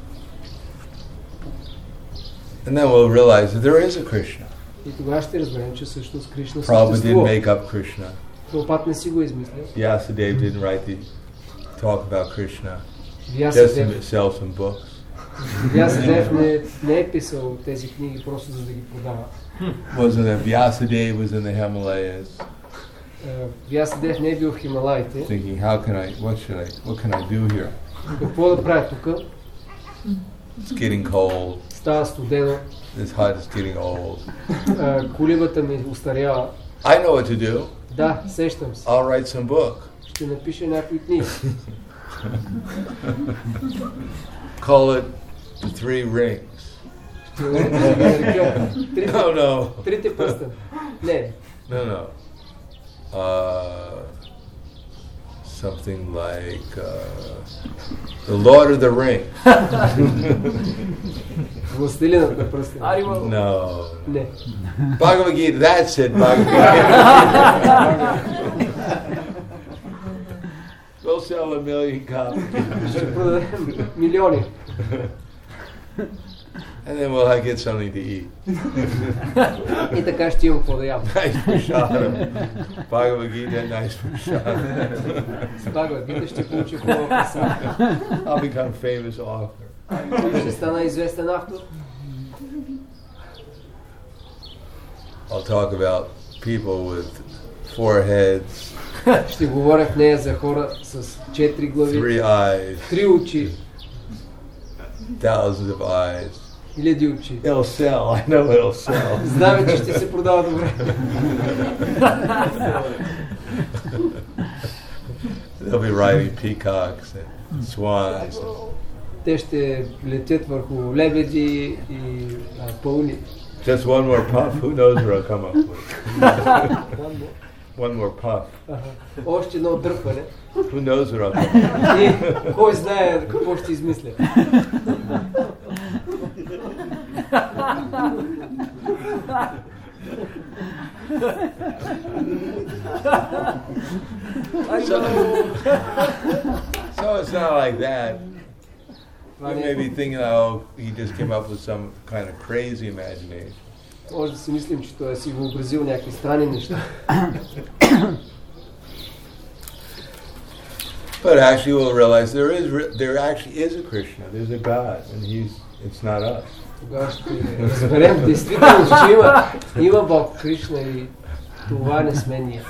And then we'll realize that there is a Krishna. И тогава ще разберем, че всъщност Кришна Prabhupada didn't съществува. make up Krishna. Прабхупад не си го измисля. Vyasadeva didn't write the talk about Krishna. Just to Вясадев sell some books. Вясадев не е писал тези книги просто за да ги продава. Wasn't that Vyasadeva was in the Himalayas Вясадев не е бил в Хималаите. thinking, what can I do here? Какво да правя тук? It's getting cold. Става студено. This hut is getting old. Колибата ми устарява. I know what to do. Да, сещам се. I'll write some book. Ще напиша някои книги. Call it The Three Rings. No. Трите пръста. Не. No. Something like The Lord of the Rings. Властелинът на пръстен. No. Не. Bhagavad Gita, that's it, Bhagavad Gita. We'll sell 1 million copies. Ще продадем милиони. And then we'll get something to eat. И така ще имам какво да ям. Nice prasada. Bhagavad Gita, nice prasada. С Бхагавад Гита ще получа хубава прасада. I'll become famous author. Ще стана известен автор. I'll talk about people with 4 heads, Ще говоря в нея за хора с 4 глави, 3 eyes, 3 очи, thousands of eyes. 1000 очи. It'll sell. I know it'll sell. Знаме, че ще се продава добре. They'll be riding peacocks and swans. Те ще летят върху лебеди и пауни. Just one more puff. Who knows where I'll come up with? One more puff. Още едно дърпане. Who knows where I'll come up И кой знае какво ще измисля. So it's not like that. We may be thinking, oh, he just came up with some kind of crazy imagination. Може да си мислим, че той си въобразил някакви странни неща. But actually we'll realize there actually is a Krishna, there's a God, and it's not us. Тогава ще разберем действително, че има Бог, Кришна и това не сме ние.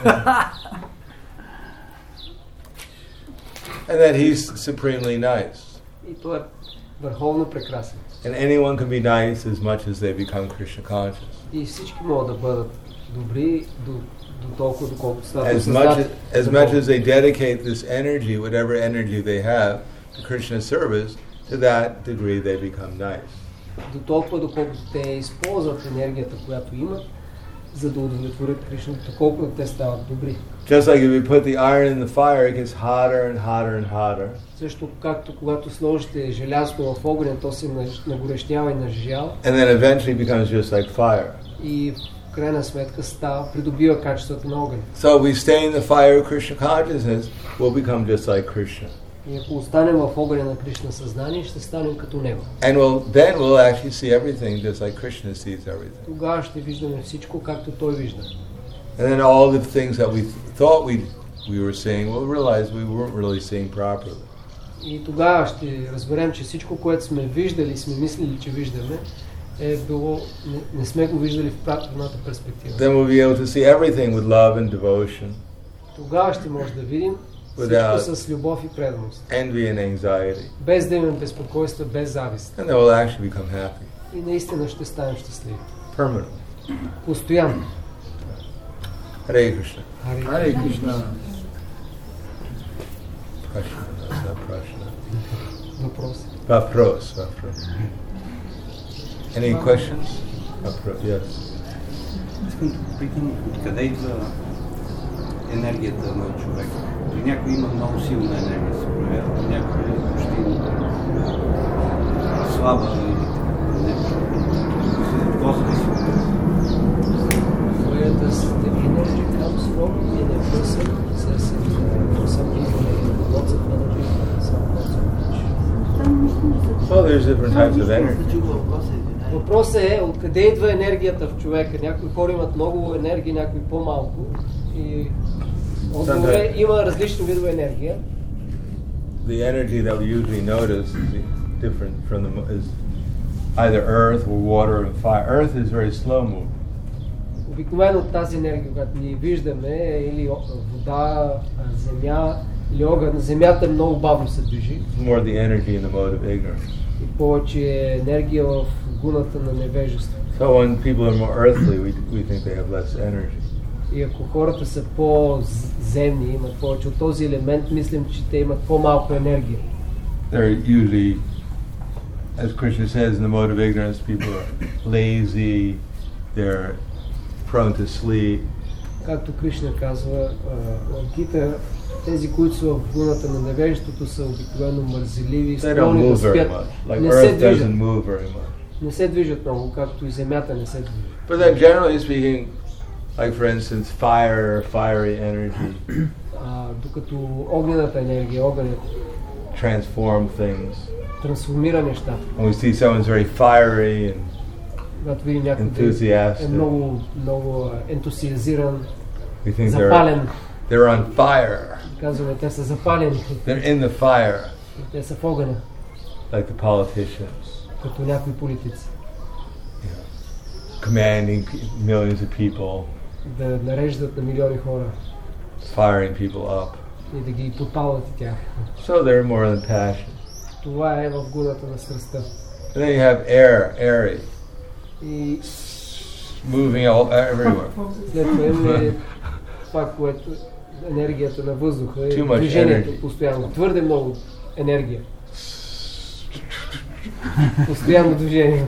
And that he's supremely nice. И той е върховно прекрасен. And anyone can be nice as much as they become Krishna conscious. И всички могат да бъдат добри до толкова, доколкото стават As much as they dedicate this energy, whatever energy they have, to Krishna's service, to that degree they become nice. До толкова, доколкото те използват енергията, която имат, за да удовлетворят Кришна, доколкото те стават добри. Just like if you put the iron in the fire, it gets hotter and hotter and hotter. Също както когато сложите желязото в огъня, то се нагорещява и нажижава. And then eventually becomes just like fire. И в крайна сметка придобива качеството на огъня. So if we stay in the fire of Krishna consciousness, we'll become just like Krishna. И ако останем в огъня на Кришна съзнание, ще станем като него. And then we'll actually see everything just like Krishna sees everything. Тогава ще виждаме всичко както той вижда. And then all the things that we thought we were seeing, we'll realize we weren't really seeing properly. И тогава ще разберем, че всичко, което сме виждали, сме мислили, че виждаме, е било, не сме го виждали в правилната перспектива. Then we'll be able to see everything with love and devotion. Тогава ще може да видим Without всичко с любов и преданост. envy and anxiety. Без да имаме безпокойство, без завист. And they will actually become happy. И наистина ще станем щастливи. Permanently. Постоянно. Hare Krishna. Харе Кришна. Prashna, that's not Prashna. Въпрос. Vapros. Any questions? Yes. Искам да попитам откъде идва енергията на човек. При някой има много силна енергия, се проявява, при някой е почти слаба или нещо. Какво зависи? Where does the energy comes from in a person? Says for some people they have lots of energy, some not so much. Well, there's different types of energy. Въпросът е откъде идва енергията в човека. Някои хора имат много енергия, някои по-малко. И отговор е, има различни видове енергия. The energy that we usually notice is different from is either earth or water and fire. Earth is very slow moving. Обикновено тази енергия, която ние виждаме, е или вода, земя или огън. Земята много бавно се движи. It's more the energy in the mode of ignorance. И повече енергия в гуната на невежество. So when people are more earthly, we think they have less energy. И ако хората са по-земни, имат повече от този елемент, мислим, че те имат по-малко енергия. They're usually, as Krishna says, in the mode of ignorance, people are lazy, they're prone to sleep. Както Кришна казва в Гита, тези, които са в гуната на невежеството, са обикновено мързеливи, They don't склонни move да very спят. much. Like Не се earth движат. doesn't move very much. Не се движат много, както и земята не се движи. But then generally speaking, like for instance, fiery energy Докато огнената енергия, огънят transform things. трансформира нещата. When we see someone's very fiery and Когато видим някой да enthusiastic, е много ентусиазиран, we think запален, they're on fire. казваме, те са запалени, They're in the fire, те са в огъня, like the politicians, като някои политици. commanding millions of people, Да нареждат на милиони хора firing people up. и да ги подпалват и тях. So they're more than passion. Това е в гуната на страстта. And then you have air, airy, И moving everywhere. след това имаме това, което енергията на въздуха Too и much движението energy. постоянно. Твърде много енергия. Постоянно движение.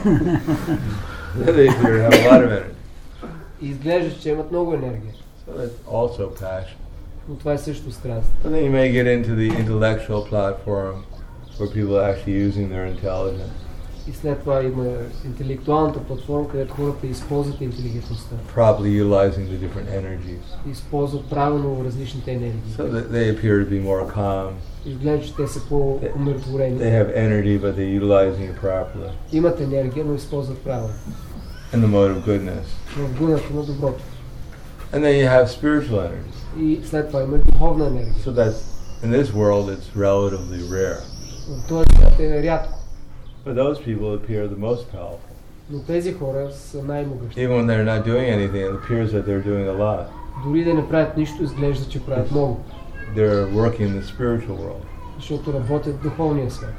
They appear to have a lot of energy. И изглежда, че имат много енергия. So that's also passion. Но това е също страст. And then you may get into the intellectual platform where people are actually using their intelligence. И след това има интелектуалната платформа, където хората използват интелигентността. Properly utilizing the different energies. Използват правилно различните енергии. So that they appear to be more calm. Изглежда, че те са по-умиротворени. They have energy, but they're utilizing it properly. Имат енергия, но използват правилно. In the mode of goodness. В гуната на доброто. And then you have spiritual energy. И след това има духовна енергия. So that's, in this world, it's relatively rare. В този свят е рядко. But those people appear the most powerful. Но тези хора са най-могъщи. Even when they're not doing anything, it appears that they're doing a lot. Дори да не правят нищо, изглежда, че правят много. They're working in the spiritual world. Защото работят в духовния свят.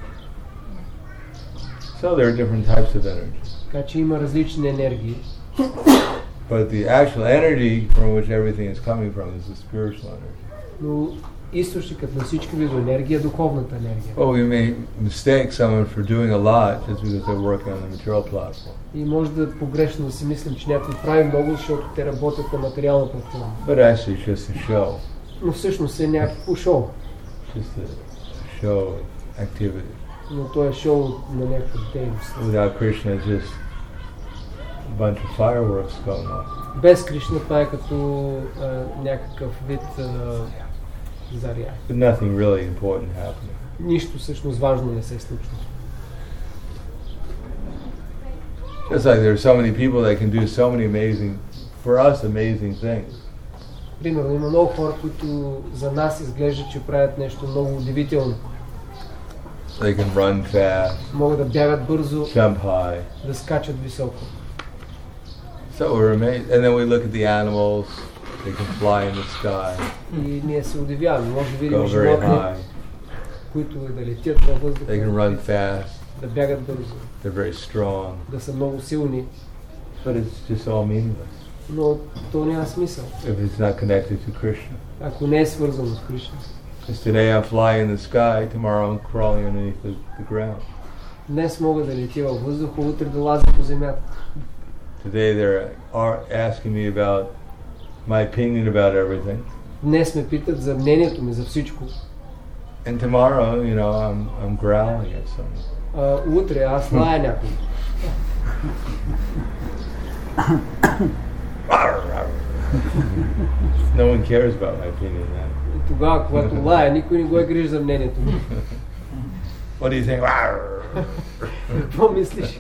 So there are different types of energy. Така че има различни енергии. But the actual energy from which everything is coming from is the spiritual energy. Но източникът на всички видове енергия е духовната енергия. Well, we may mistake someone for doing a lot just because they're working on the material platform. И може да погрешно да си мислим, че някой прави много, защото те работят на материална платформа. But actually it's just a show. Но всъщност е някакво шоу. Just a show of activity. Но то е шоу на някаква дейност. Without Krishna, it's just a bunch of fireworks going on. Без Кришна това е като някакъв вид заря. But nothing really important happening. Нищо всъщност важно не се случва. Just like there are so many people that can do so many amazing, for us, amazing things. Примерно има много хора, които за нас изглежда, че правят нещо много удивително. They can run fast, Могат да бягат бързо, jump high. да скачат високо. So we're amazed. And then we look at the animals. They can fly in the sky, И ние се удивяваме. Може да видим go very животни, high. които да летят във въздуха, They can run fast. да бягат бързо, They're very strong. да са много силни, But it's just all meaningless но то няма смисъл, if it's not connected to Krishna. ако не е свързано с Кришна. Because today I'm flying in the sky, tomorrow I'm crawling underneath the ground. Днес мога да летя във въздуха, утре да лазя по земята. Today they're asking me about my opinion about everything. Днес ме питат за мнението ми за всичко. And tomorrow, you know, I'm growling at someone. Утре аз лая някой. No one cares about my opinion now. И тогава, когато лая, никой не го е грижи за мнението ми. What do you think? Какво мислиш?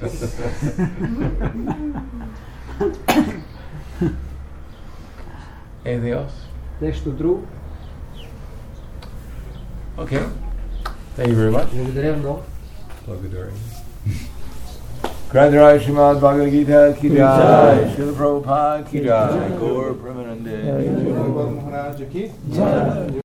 Anything else? Нещо друго? Okay. Thank you very much. Благодаря много. Благодаря. Grandhara Srimad Bhagavad Gita ki jai, Srila Prabhupada ki jai, Gaur Premanande. Maharaj ki jai.